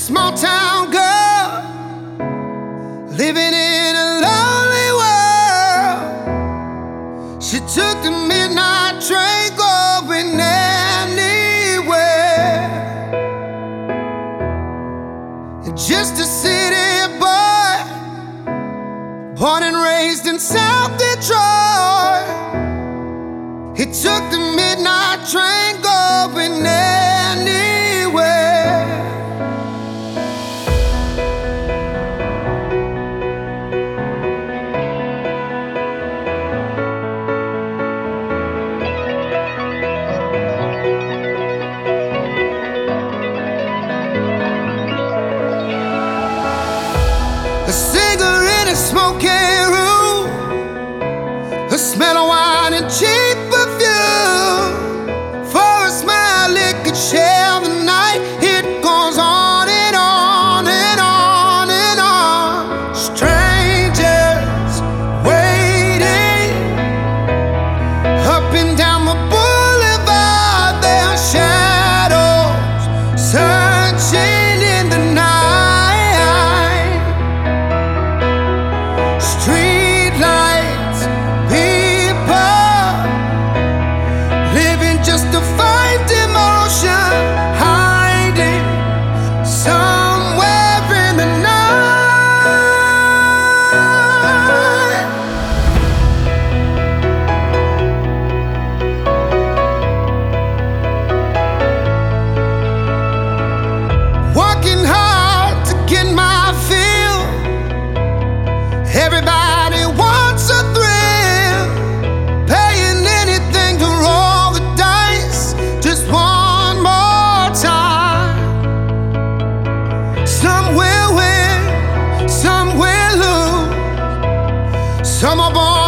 small town girl living in a lonely world. She took the midnight train going anywhere. And just a city boy, born and raised in South Detroit, he took the midnight train going anywhere. A cigarette, a smoking room, a smell of wine and cheap perfume. For a smile it could share the night. It goes on and on and on and on. Strangers waiting up and down the boulevard, their shadows searching in the night. Street lights, people living just to find emotion, hiding somewhere in the night. Working hard to get my fill. Everybody wants a thrill, paying anything to roll the dice just one more time. Some will win, some will lose. Some are born